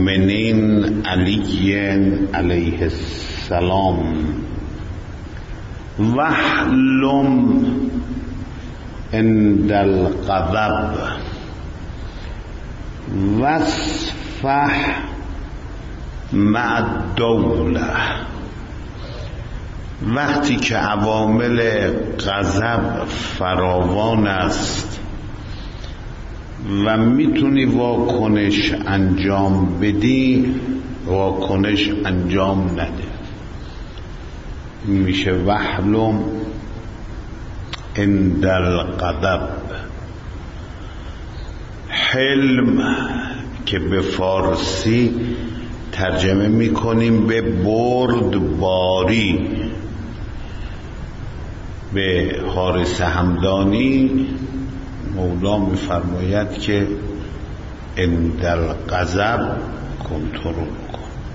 المؤمنین علی علیه السلام وحلم عند الغضب واصفح مع الدوله. وقتی که عوامل غضب فراوان است و میتونی واکنش انجام بدی، واکنش انجام نده. میشه وحلم عند الغضب. حلم که به فارسی ترجمه میکنیم به بردباری. به حارث همدانی مولا میفرماید که عند الغضب کنترل کن.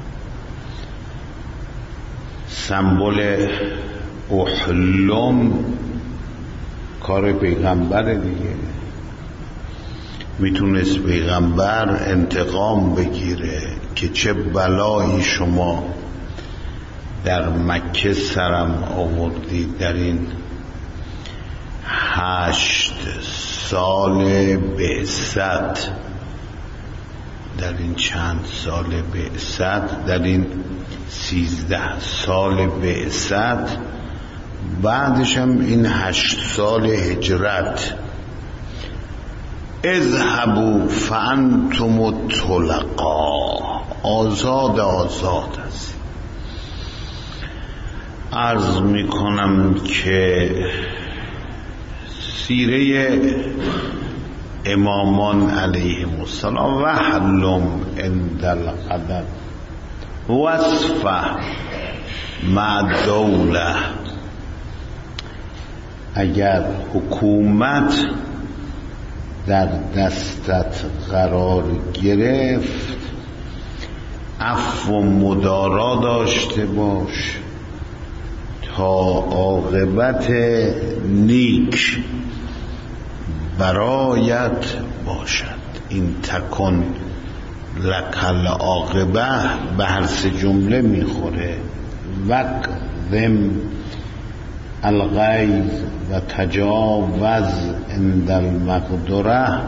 سمبل احلم کار پیغمبر دیگه. میتونست پیغمبر انتقام بگیره که چه بلایی شما در مکه سرم آوردید در این 8 سال بعثت، در این چند سال بعثت، در این 13 سال بعثت، بعدش هم این 8 سال هجرت. اذهبوا فانتم الطلقاء، آزاد است. عرض میکنم که سیره امامان علیهم السلام وحلم عند الغضب واصفح مع الدوله. اگر حکومت در دستت قرار گرفت، عفو و مدارا داشته باش تا عاقبت نیک برایت باشد. این تکن لکل عاقبه به هر 3 جمله میخوره. وقدم الغیظ و تجاوز عند المقدره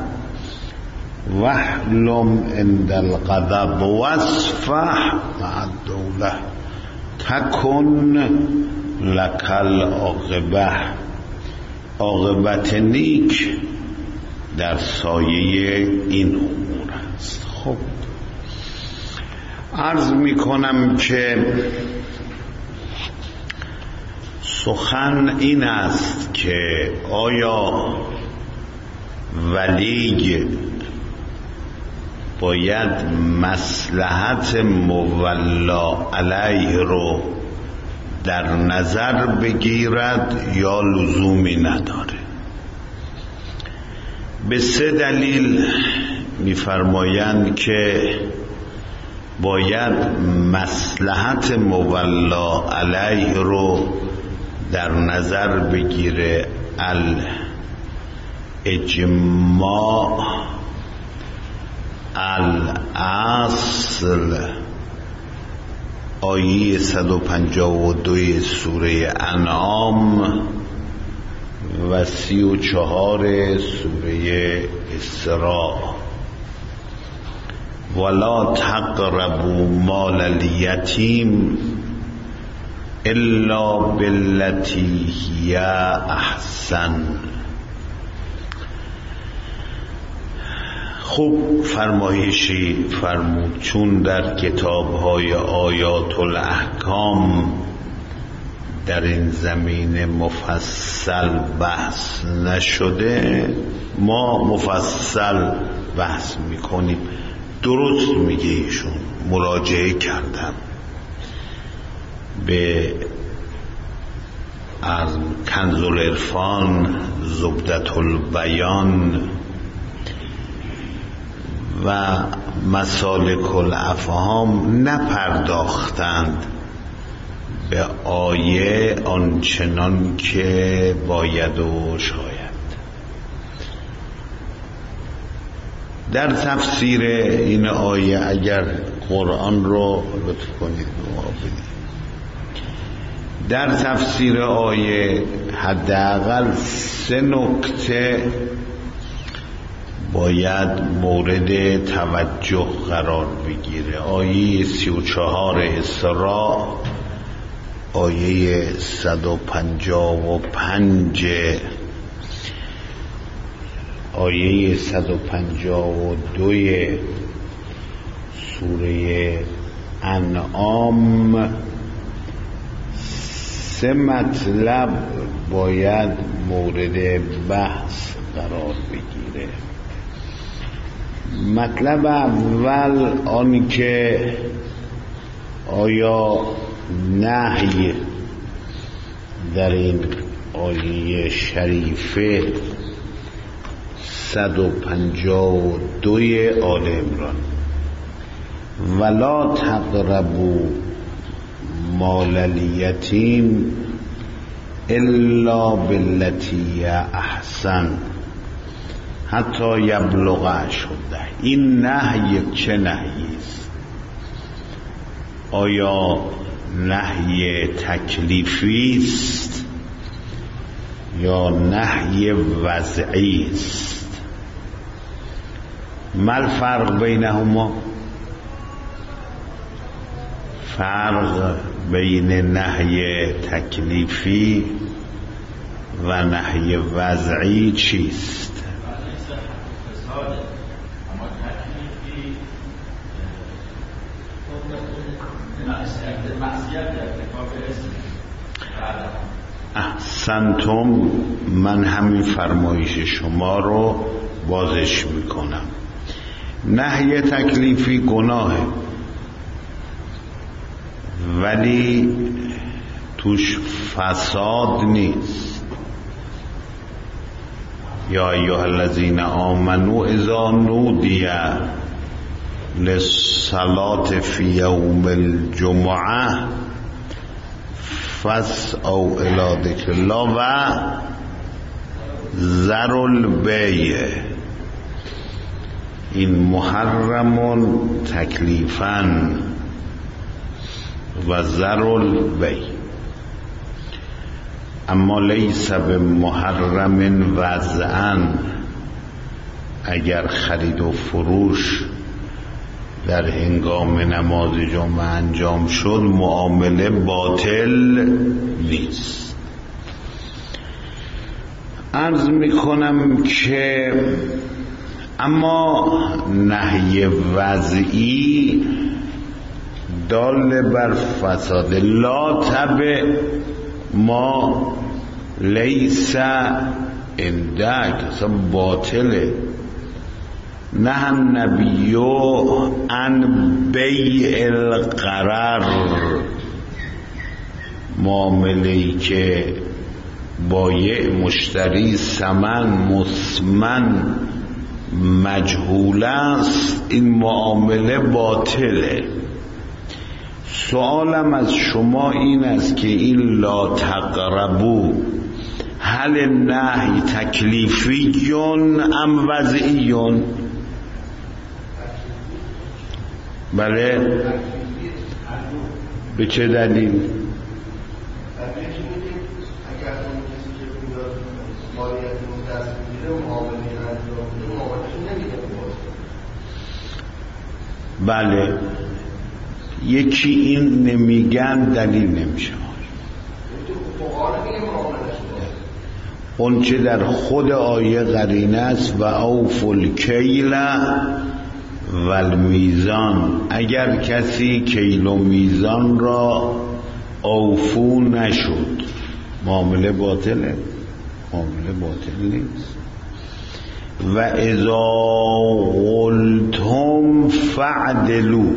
وحلم عند الغضب واصفح مع الدوله تکن لکل عاقبه. عاقبت نیک در سایه این امور است. خب عرض میکنم که سخن این است که آیا ولی باید مصلحت مولا علیه رو در نظر بگیرد یا لزومی نداره؟ به 3 دلیل میفرمایند که باید مصلحت مولا علیه رو در نظر بگیره. الاجماع، الاصل، آیه 152 سوره انعام و 34 سوره اسراء. ولا تقربوا مال الیتیم الا باللتی هی احسن. خوب فرمایشی فرمود، چون در کتاب‌های آیات الاحکام در این زمینه مفصل بحث نشده، ما مفصل بحث میکنیم. درست میگه ایشون، مراجعه کردم به از کنز العرفان، زبدة البیان و مسالک الافهام، نپرداختند به آیه آنچنان که باید و شاید. در تفسیر این آیه اگر قرآن رو لطف کنید در تفسیر آیه حداقل 3 نکته باید مورد توجه قرار بگیره. آیه 34 اسراء، آیه 155، آیه 152 سوره انعام، 3 مطلب باید مورد بحث قرار بگیره. مطلب اول آن که آیا نهی در این آیه شریفه 152 آل عمران ولا تقربوا مال الیتیم الا بالتی احسن حتی یبلغ اشده، این نهی چه نهی است؟ آیا نهی تکلیفی است یا نهی وضعی است؟ ما الفرق بینهما؟ فرق بین نهی تکلیفی و نهی وضعی چیست؟ احسنتم، من همین فرمایش شما رو بازش میکنم. نهی تکلیفی گناهه ولی توش فساد نیست. یا ایها الذین آمنوا اذا نودی للصلاة فی یوم الجمعه فاسعوا الی ذکر الله و ذروا البیع، این محرم تکلیفاً و ذروا البیع، اما لیس بمحرم وضعاً. اگر خرید و فروش در هنگام نماز جمعه انجام شد معامله باطل نیست. عرض میکنم که اما نهی وضعی دال بر فساد، لا تبع ما لیس عندک، اصلا باطله. نه النبی عن بیع الغرر، معامله‌ای که بایع مشتری ثمن مثمن مجهول است، این معامله باطله. سوالم از شما این است که این لا تقربو هل نهی تکلیفیون ام وضعیون؟ بله، به چه دلیل؟ بله، یکی این نمیگن دلیل نمیشه. اون چه در خود آیه قرینه است و اوفوا الکیل و المیزان، اگر کسی کیل و میزان را اوفو نشد معامله باطله، معامله باطل نیست. و اذا قلتم فعدلوا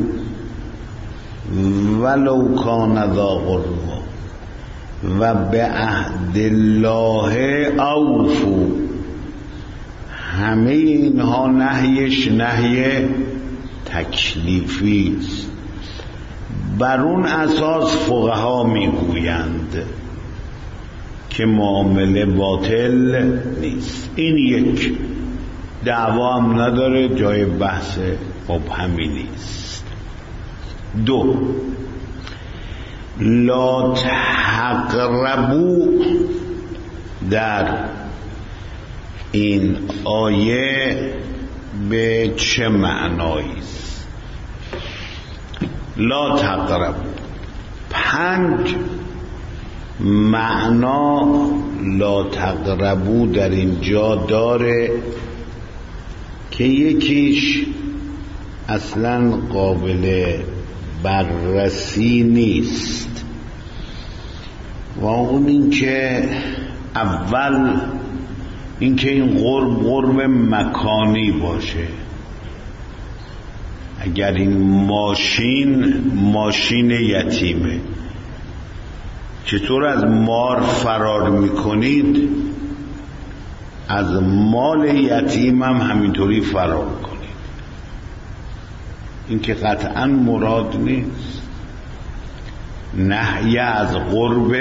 ولو کان ذا قربا و به عهد الله اوفو. همه اینها نهیش نهی تکلیفی است. بر اون اساس فقها میگویند که معامله باطل نیست. این یک. دعوا هم نداره، جای بحث مبهمی نیست. 2 لا تقربوا در این آیه به چه معنایی است؟ لا تقربوا 5 معنا لا تقربوا در اینجا داره که یکیش اصلا قابل بررسی نیست و اون این که اول اینکه این قرب مکانی باشه. اگر این ماشین یتیمه، چطور از مار فرار میکنید، از مال یتیم هم همینطوری فرار کنید. این که قطعا مراد نیست. نهی از قرب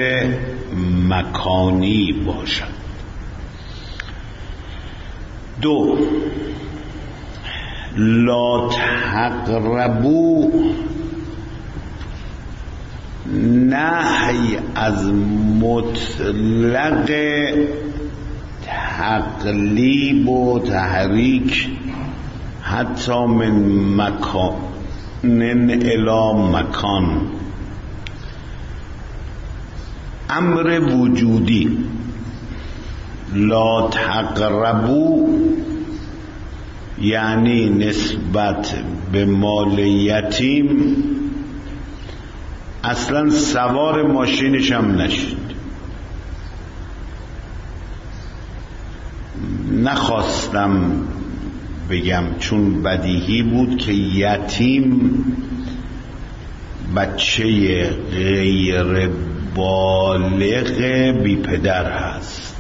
مکانی باشد. 2 لا تقربوا نهی از مطلق تقلیب و تحریک حتی من مکان الی مکان، امر وجودی. لا تقربوا یعنی نسبت به مال یتیم اصلا سوار ماشینش هم نشید. نخواستم بگم چون بدیهی بود که یتیم بچه غیر بالغ بی پدر هست،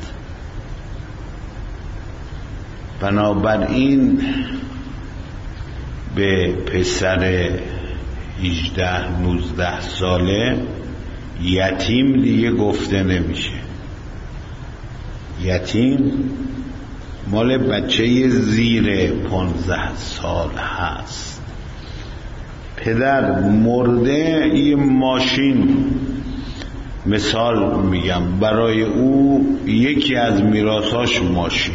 بنابراین به پسر 18-19 ساله یتیم دیگه گفته نمیشه. یتیم مال بچه زیر 15 سال هست. پدر مرده، یه ماشین مثال میگم برای او یکی از میراثاش ماشینه.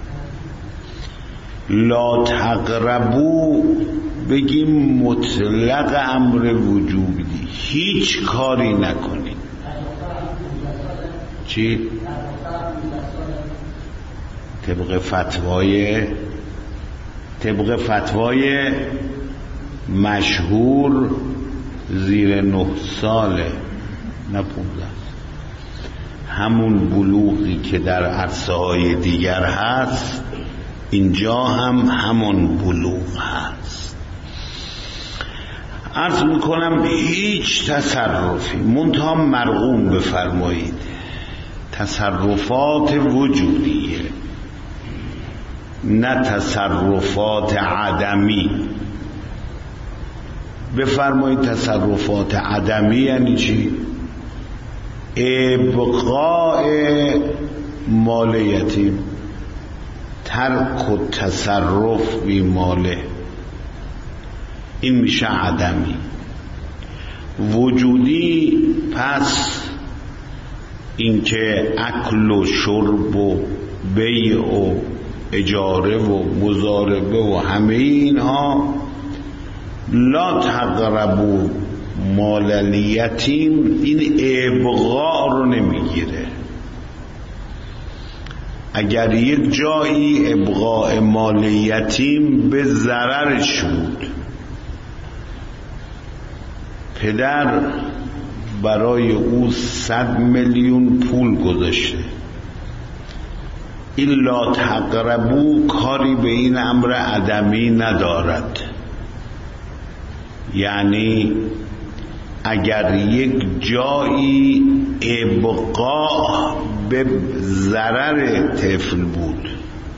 لا تقربوا بگیم مطلق امر وجوبی، هیچ کاری نکنید. چی؟ طبق فتوای مشهور زیر 9 ساله، نه 15. همون بلوغی که در عرصه های دیگر هست اینجا هم همون بلوغ هست. عرض میکنم هیچ تصرفی منتها مرغوم بفرمایید، تصرفات وجودیه نه تصرفات عدمی. بفرمایید تصرفات عدمی یعنی چی؟ ابقاء مال یتیم، ترک و تصرف بی ماله، این میشه عدمی. وجودی پس اینکه اکل و شرب و بیع و اجاره و مضاربه و همه اینها لا تقربوا مال الیتیم، این ابقاء رو نمیگیره. اگر یک جایی ابقاء مال یتیم به ضررش بود، پدر برای او 100 میلیون پول گذاشته، این لا تقربوا کاری به این امر عدمی ندارد. یعنی اگر یک جایی ابقاء به ضرر طفل بود،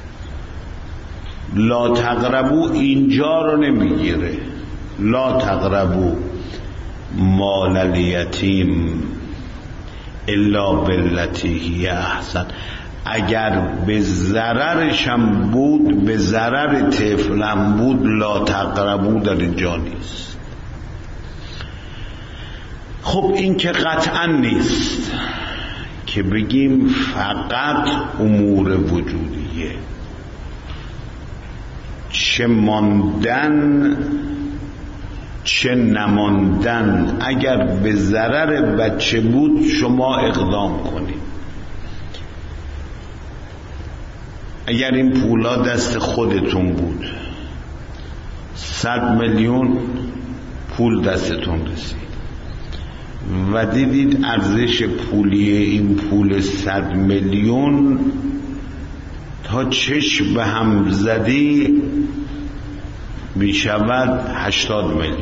لا تقربوا اینجا رو نمیگیره. لا تقربوا مال الیتیم الا بالتی هی احسن. اگر به ضررشم بود، به ضرر طفلم بود، لا تقربو در اینجا نیست. خب این که قطعا نیست که بگیم فقط امور وجودیه، چه ماندن چه نماندن اگر به ضرر بچه بود شما اقدام کنید. اگر این پولا دست خودتون بود، 100 میلیون پول دستتون رسید و دیدید ارزش پولی این پول 100 میلیون تا چشم به هم زدی می شود 80 میلیون،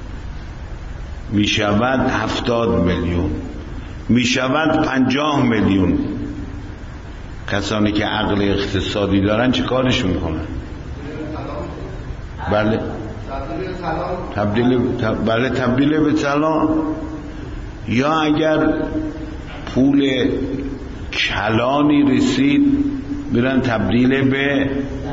می شود 70 میلیون، می شود 50 میلیون. کسانی که عقل اقتصادی دارن چه کارش میکنن؟ بله تبدیل به طلا. یا اگر پول کلانی رسید میرن تبدیل به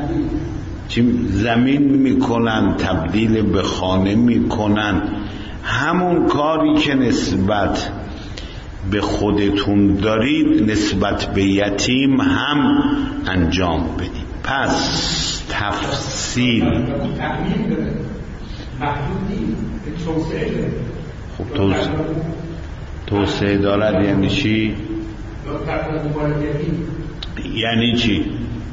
زمین میکنن، تبدیل به خانه میکنن. همون کاری که نسبت به خودتون دارید نسبت به یتیم هم انجام بدید. پس تفصیل خب توسعه دارد یعنی چی؟ یعنی چی؟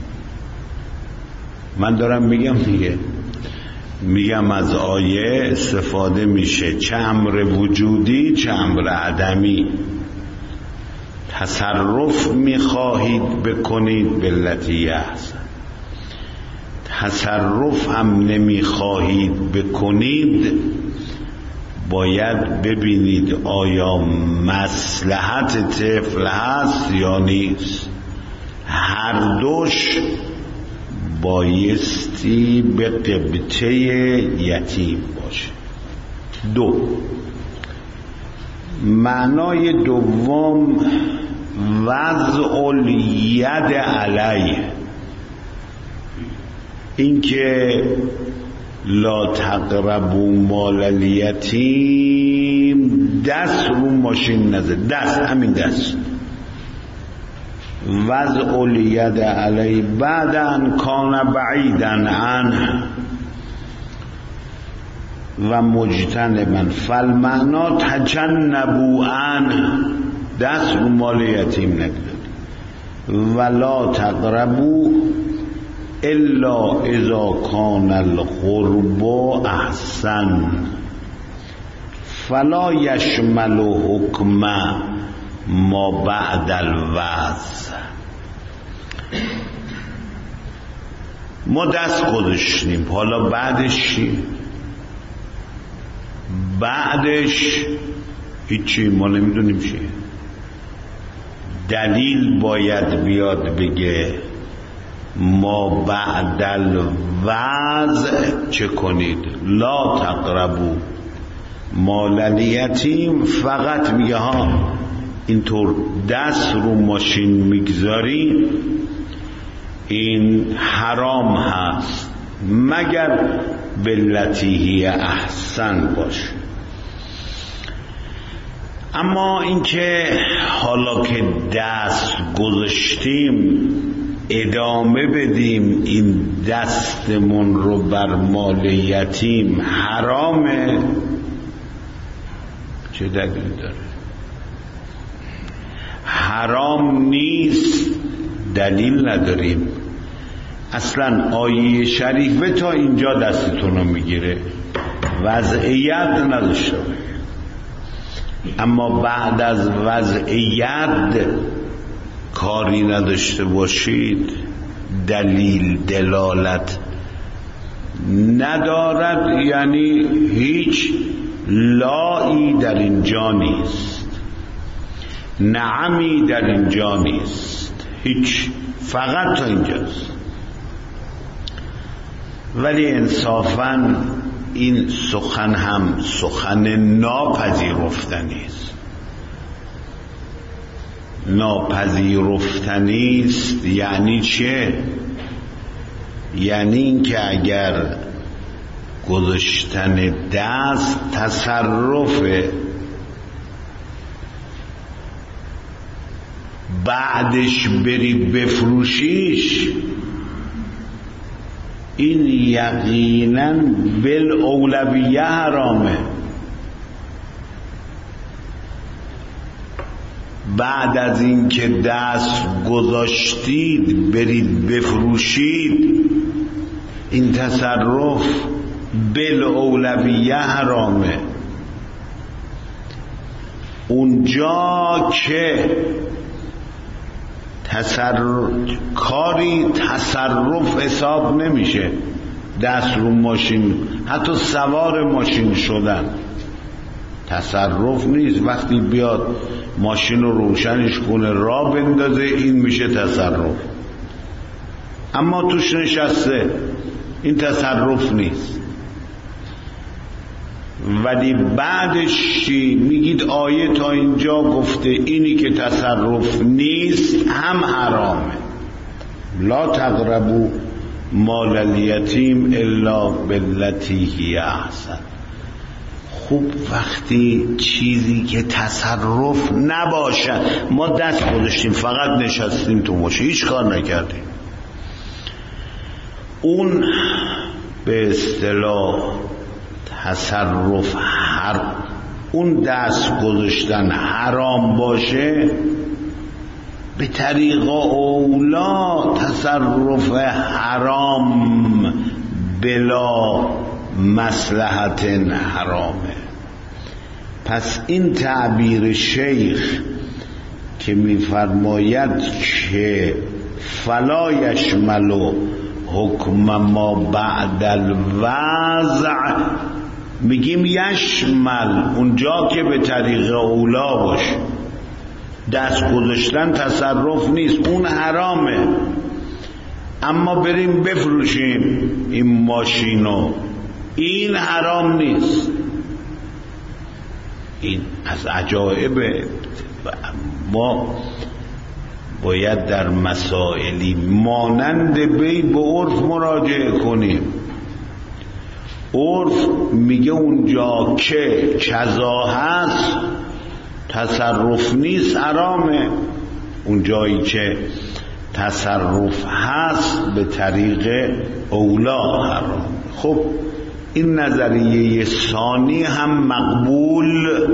من دارم میگم دیگه، میگم از آیه استفاده میشه، چه امر وجودی چه امر عدمی. تصرف میخواهید بکنید بالتی احسن، تصرف هم نمیخواهید بکنید باید ببینید آیا مصلحت طفل هست یا نیست. هر دوش بایستی به قبطه یتیم باشه. 2 معنای دوم وضع الید علیه، اینکه لا تقربوا مال الیتیم دست رو ماشین نزد، دست همین دست وضع الید علیه بعد ان کان بعیدا عنه و مجتنبا فالمعنا تجنبوا عنه، دست رو مال یتیم نگذارید. ولا تقربوا الا اذا کان القرب احسن فلا یشمل حکم ما بعد الوضع. ما دست گذاشتیم، حالا بعدش چی؟ بعدش هیچی، ما نمیدونیم چیه. دلیل باید بیاد بگه ما بعد الوضع چه کنید. لا تقربو مال الیتیم فقط میگه ها اینطور دست رو ماشین میگذاری این حرام هست مگر بالتی هی احسن باشه. اما اینکه حالا که دست گذاشتیم ادامه بدیم این دستمون رو بر مال یتیم حرامه، چه دلیل داره؟ حرام نیست، دلیل نداریم. اصلا آیه شریفه تا اینجا دستتون رو میگیره، وضعیت نداشته باشه. اما بعد از وضعیت کاری نداشته باشید دلیل دلالت ندارد، یعنی هیچ لایی در اینجا نیست، نعمی در اینجا نیست، هیچ، فقط تا اینجاست. ولی انصافاً این سخن هم سخن ناپذیرفتنی است. ناپذیرفتنی است. یعنی چه؟ یعنی این که اگر گذاشتن دست تصرفه، بعدش بری بفروشیش، این یقینا بالاولویه حرامه. بعد از این که دست گذاشتید برید بفروشید، این تصرف بالاولویه حرامه. اونجا که کاری تصرف حساب نمیشه، دست رو ماشین، حتی سوار ماشین شدن تصرف نیست. وقتی بیاد ماشین رو روشنش کنه راه بندازه، این میشه تصرف. اما توش نشسته، این تصرف نیست. ولی بعدش چی میگید؟ آیه تا اینجا گفته اینی که تصرف نیست هم حرامه. لا تقربوا مال الیتیم الا بالتی هی احسن. خوب وقتی چیزی که تصرف نباشه، ما دست گذاشتیم فقط نشستیم تو ماشین هیچ کار نکردیم، اون به اصطلاح تصرف اون دست گذاشتن حرام باشه، به طریق اولا تصرف حرام بلا مصلحت حرامه. پس این تعبیر شیخ که میفرماید که فلا یشمل حکم ما بعد الوضع، میگیم یشمل اونجا که به طریق اولا باشه، دست گذاشتن تصرف نیست، اون حرامه. اما بریم بفروشیم این ماشینو، این حرام نیست. این از عجایب ما باید در مسائلی مانند بی به عرف مراجعه کنیم. عرف میگه اونجا که کذا هست تصرف نیست، حرامه. اونجایی که تصرف هست به طریق اولا حرام. خب این نظریه ثانی هم مقبول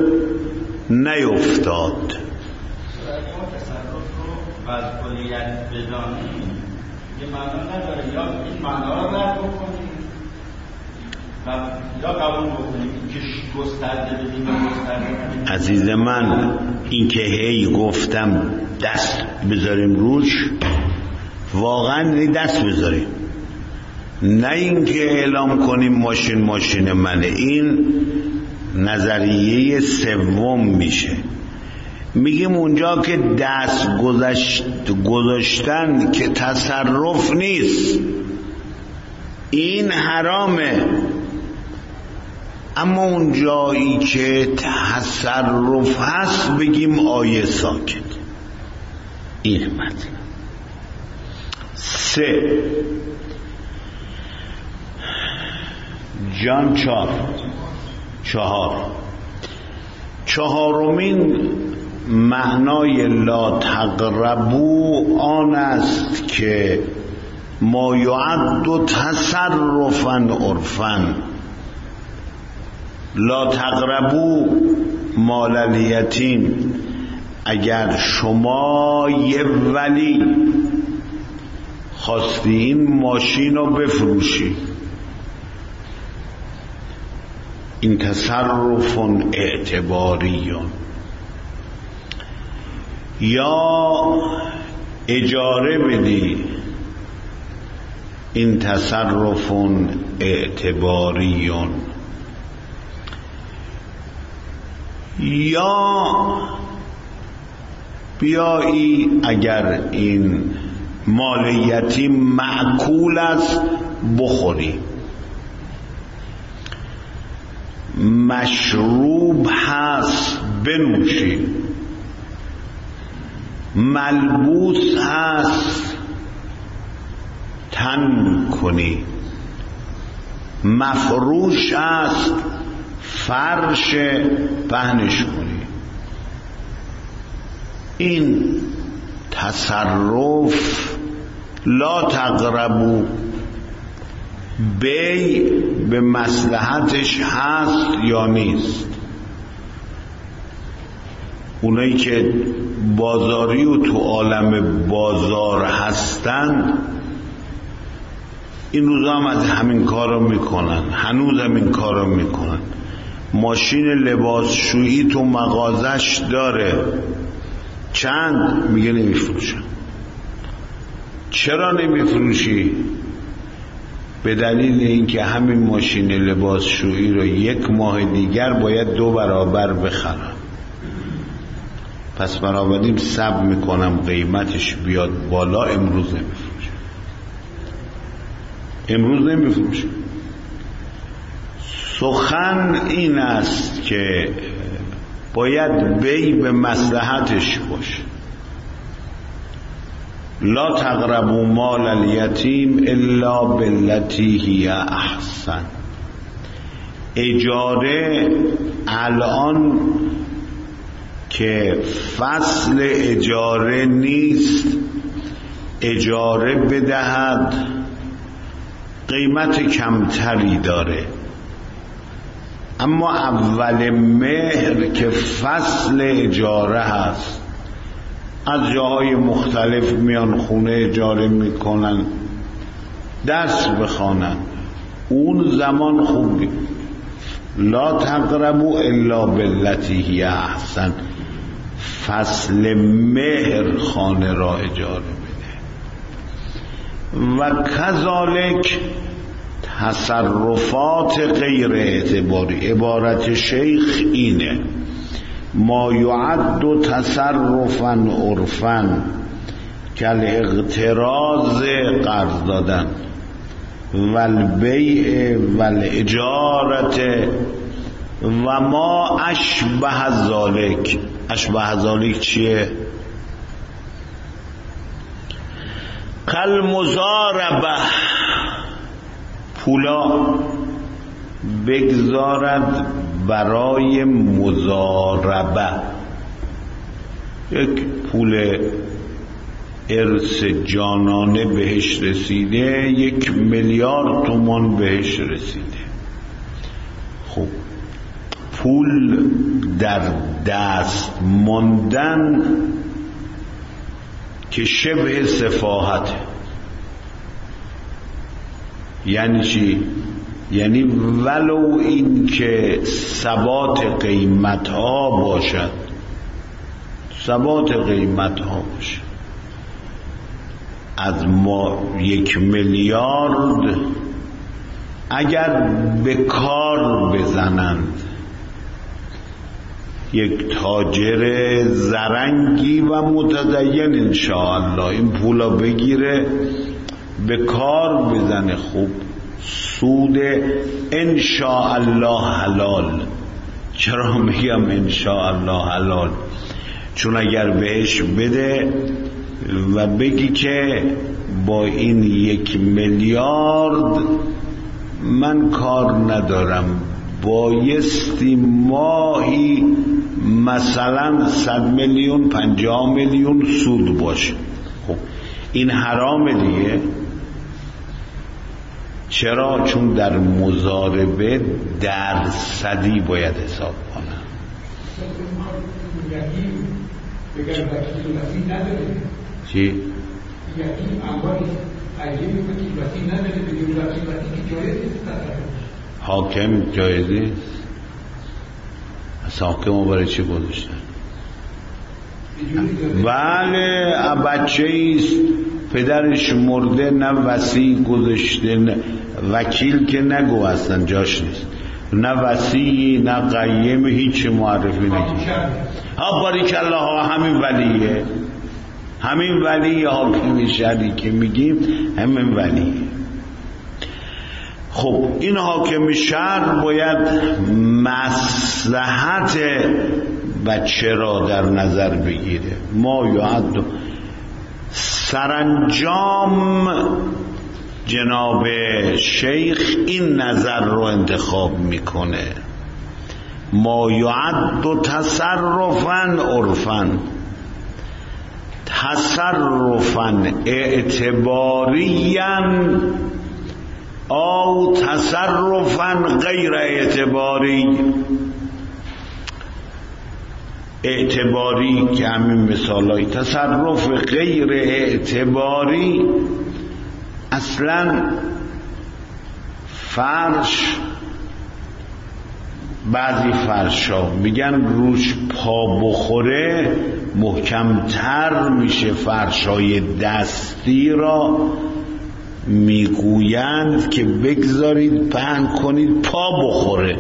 نیفتاد. از کلیت بدانیم یه معنا نداره، یا این معنا رو رد بکنیم و یا قبول بکنیم که گسترده بدیم و گسترده بدیم. عزیز من این که هی گفتم دست بذاریم روش، واقعا دست بذاریم، نه این که اعلام کنیم ماشین منه. این نظریه سوم میشه. میگیم اونجا که دست گذاشتن که تصرف نیست، این حرامه. اما اونجایی که تصرف هست بگیم آیه ساکت. این مطلب. 3 جان 4 چهارمین معنای لا تقربو آن است که ما یعد تصرفا عرفا. لا تقربو مال الیتیم، اگر شما یه ولی خواستی این ماشین رو بفروشی، این تصرف اعتباریون، یا اجاره بدی، این تصرف اعتباریون، یا بیایی اگر این مال یتیم معکول است بخوری، مشروب هست بنوشی، ملبوس هست تن کنی، مفروش است فرش پهنش کنی. این تصرف لا تقربو بی به مصلحتش هست یا نیست. اونایی که بازاری و تو عالم بازار هستن این روزا هم از همین کار رو میکنن، هنوز هم این کار رو میکنن. ماشین لباسشویی تو مغازش داره، چند؟ میگه نمیفروشم. چرا نمیفروشی؟ به دلیل اینکه همین ماشین لباسشویی رو 1 ماه دیگر باید 2 برابر بخرم، پس بنابراین صبر میکنم قیمتش بیاد بالا، امروز نمیفروشم. سخن این است که باید بی به مصلحتش باشه. لا تقربوا مال الیتیم الا بالتی هی احسن. اجاره الان که فصل اجاره نیست، اجاره بدهد قیمت کمتری داره، اما اول مهر که فصل اجاره هست، از جاهای مختلف میان خونه اجاره میکنن درس بخوانن، اون زمان خوبی. لا تقربوا الا بالتی هی احسن، فصل مهر خانه را اجاره بده. و کذالک تصرفات غیر اعتباری. عبارت شیخ اینه: ما یعد تصرفا عرفا کالاغتراض، قرض دادن، والبیع والاجارت و ما اشبه ذالک. اشبه ذالک چیه؟ کالمضاربه، پولا بگذارد برای مضاربه. یک پول ارث جانانه بهش رسیده، 1 میلیارد تومان بهش رسیده. خب پول در دست ماندن که شبه سفاهته. یعنی چی؟ یعنی ولو این که ثبات قیمت ها باشد، ثبات قیمت ها باشد، از ما 1 میلیارد اگر به کار بزنند، یک تاجر زرنگی و متدین انشاءالله این پولا بگیره به کار بزنه، خوب سود انشاءالله حلال. چرا میگم انشاءالله حلال؟ چون اگر بهش بده و بگی که با این 1 میلیارد من کار ندارم، بایستی ماهی مثلا 100 میلیون 50 میلیون سود باشه، خب این حرام دیگه. چرا؟ چون در مضاربه درصدی باید حساب کنن. چی؟ حاکم جایزی؟ از حاکم برای چی گذاشتن؟ بله بچه ایست پدرش مرده، نه وصی گذاشته، نه وکیل که نگو اصلا جاش نیست، نه وصی نه قیم، هیچ معرفی نکرد. ها باریکالله ها، همین ولیه، همین ولی حاکم شهری که میگیم همین ولیه. خب این حاکم شهر باید مصلحت بچه را در نظر بگیره. ما یعد سرانجام جناب شیخ این نظر رو انتخاب میکنه. ما یعد تصرفا عرفا، تصرفا اعتباریا او تصرفا غیر اعتباری. اعتباری که همین مثالای تصرف غیر اعتباری، اصلا فرش، بعضی فرشا میگن روش پا بخوره محکمتر میشه. فرشای دستی را میگویند که بگذارید پهن کنید پا بخوره.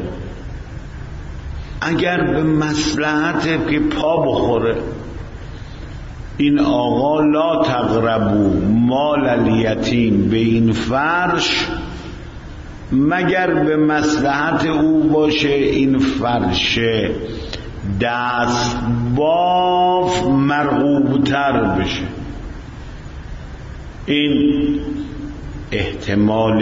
اگر به مصلحته که پا بخوره، این آقا لا تقربوا مال الیتیم، به این فرش مگر به مصلحت او باشه این فرش دست باف مرغوبتر بشه. این احتمال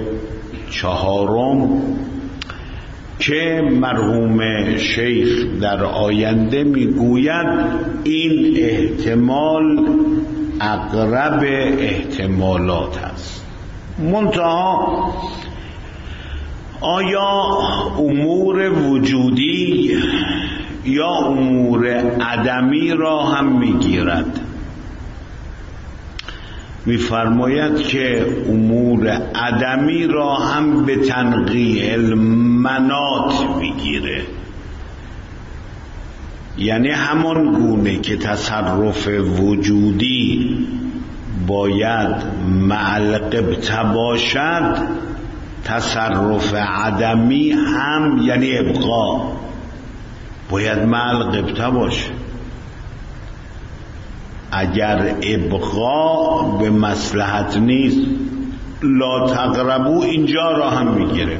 چهارم که مرحوم شیخ در آینده میگوید این احتمال اقرب احتمالات هست. منتها آیا امور وجودی یا امور عدمی را هم میگیرد؟ میفرماید که امور عدمی را هم به تنقیح المناط میگیره. یعنی همان گونه که تصرف وجودی باید مع القبطه باشد، تصرف عدمی هم یعنی ابقا باید مع القبطه باشه. اگر ابقا به مصلحت نیست، لا تقربو اینجا را هم میگیره.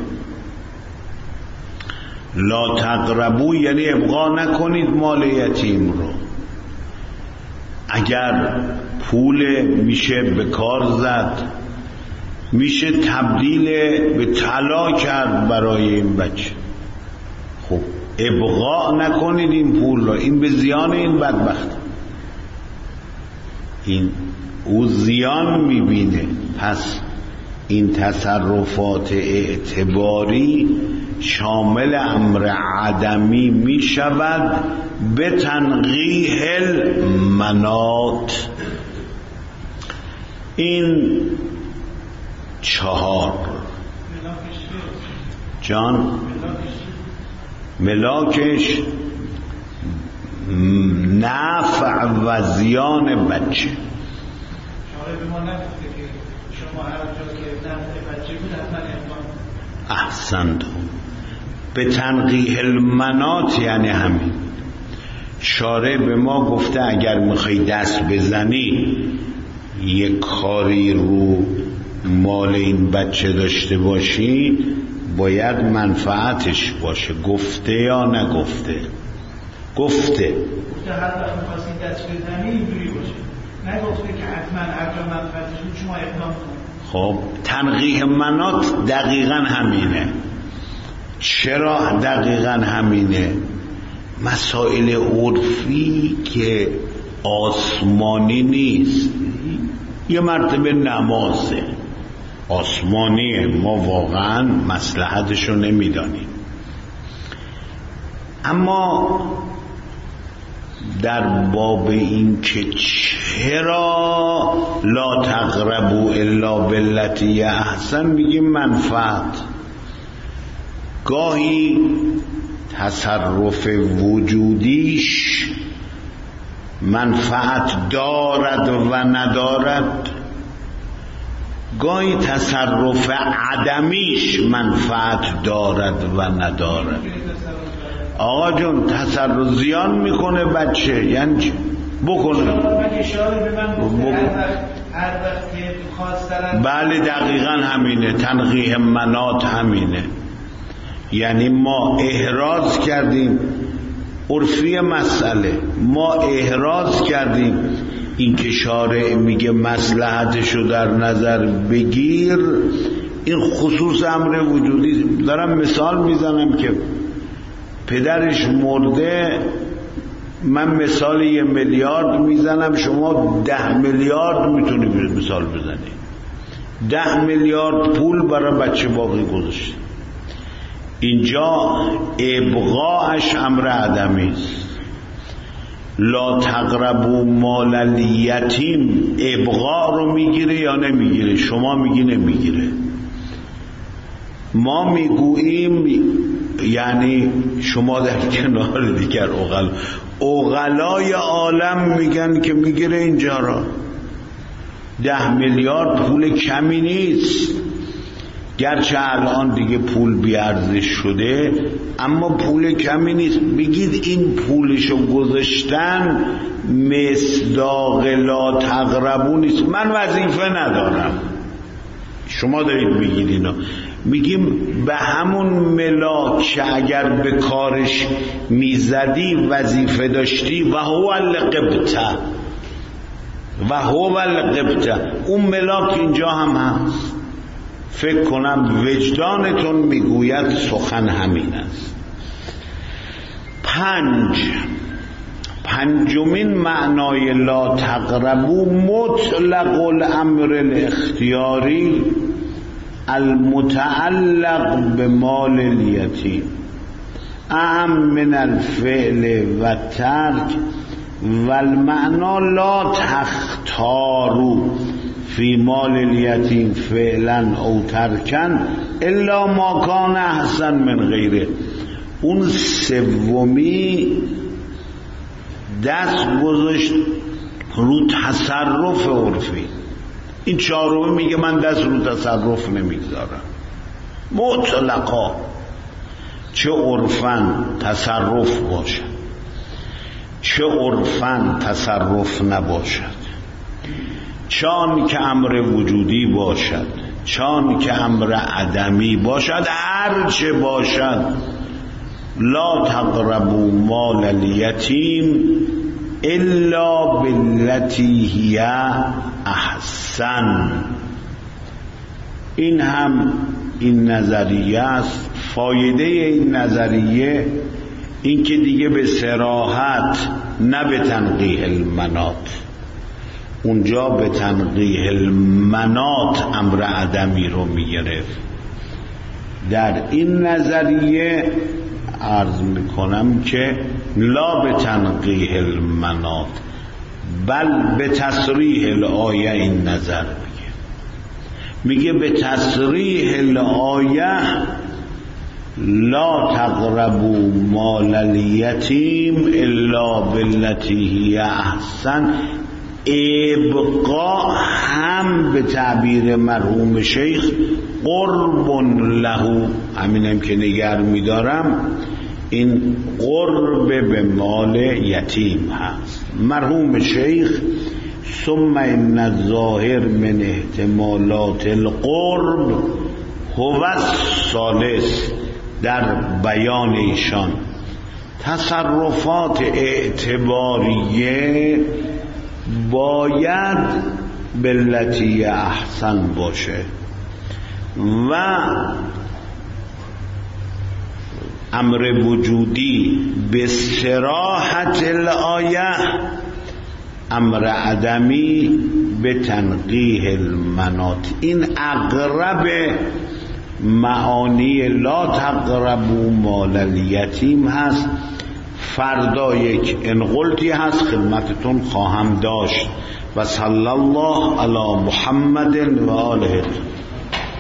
لا تقربو یعنی ابقا نکنید مال یتیم رو. اگر پول میشه به کار زد، میشه تبدیل به طلا کرد برای این بچه، خب ابقا نکنید این پول را، این به زیان این بدبخت، این او زیان میبینه. پس این تصرفات اعتباری شامل امر عدمی میشود به تنقیح المناط. این چهار جان ملاکش نفع و زیان بچه. احسنتم. به تنقیح المناط یعنی همین. شارع به ما گفته اگر میخوای دست بزنی یک کاری رو مال این بچه داشته باشی باید منفعتش باشه. گفته یا نگفته؟ گفته. هر وقت می‌خواستی دست بزنی اینجوری باشه، نگفته که حتما هر جا منفعتش بود شما اقدام کنید. خب تنقیح مناط دقیقاً همینه. چرا دقیقاً همینه؟ مسائل عرفی که آسمانی نیست، یه مرتبه نمازه آسمانیه، ما واقعاً مصلحتشو نمیدانیم، اما در باب این که چرا لا تقربوا الا بالتی احسن میگیم منفعت. گاهی تصرف وجودیش منفعت دارد و ندارد، گاهی تصرف عدمیش منفعت دارد و ندارد. آقا جون تصرف زیان میکنه بچه یعنی چی؟ بکنه. بله دقیقا همینه. تنقیح مناط همینه. یعنی ما احراز کردیم عرفی مسئله ما احراز کردیم، این که شارع میگه مصلحتشو در نظر بگیر، این خصوص امر وجودی. دارم مثال میزنم که پدرش مرده، من مثال 1 میلیارد میزنم، شما 10 میلیارد میتونی مثال بزنی. 10 میلیارد پول برای بچه باقی گذاشته. اینجا ابقاءش امر عدمی است. لا تقربوا مال الیتیم ابقاء رو میگیره یا نمیگیره؟ شما میگی نمیگیره. ما میگوییم یعنی شما در کنار دیگر اغلای عالم میگن که میگیره اینجا را. 10 میلیارد پول کمی نیست، گرچه الان دیگه پول بیارزش شده اما پول کمی نیست. بگید این پولشو گذاشتن مصداق لا تقربوا نیست. من وظیفه ندارم، شما دارید میگید اینو. میگیم به همون ملاک که اگر به کارش میزدی وظیفه داشتی، و هو القبطه و هو القبطه، اون ملاک اینجا هم هست. فکر کنم وجدانتون میگوید سخن همین است. 5مین معنای لا تقربوا مطلق الامر الاختیاری المتعلق به مال الیتیم اعم من الفعل و ترک و المعنى لا تختاروا فی مال الیتیم فعلا او ترکن الا ما کان احسن من غیره. اون سومی دست گذاشت رو تصرف عرفی. این چهارمی میگه من دست رو تصرف نمیگذارم مطلقا، چه عرفاً تصرف باشد چه عرفاً تصرف نباشد، چان که امر وجودی باشد چان که امر عدمی باشد، هر چه باشد. لا تقربوا مال الیتیم الا باللتی هی احسن. این هم این نظریه است. فایده این نظریه این که دیگه به صراحت نه به تنقیح المناط، اونجا به تنقیح المناط امر عدمی رو میگرفت. در این نظریه عرض میکنم که لا به تنقیح المناط بل به تصریح الآیه این نظر میگه به تصریح الآیه لا تقربوا مال الیتیم الا باللتی هی احسن. ابقاء هم به تعبیر مرحوم شیخ قرب له، همینم که نگر میدارم، این قرب به مال یتیم هست. مرحوم شیخ ثم ان الظاهر من احتمالات القرب هو الثالث. در بیان ایشان تصرفات اعتباریه باید باللتی احسن باشه و امر وجودی به صراحت الآیه، امر عدمی به تنقیح المناط. این اقرب معانی لا تقربوا مال الیتیم هست. فردا یک انقلتی هست خدمتتون خواهم داشت. و صلی الله علی محمد و آله.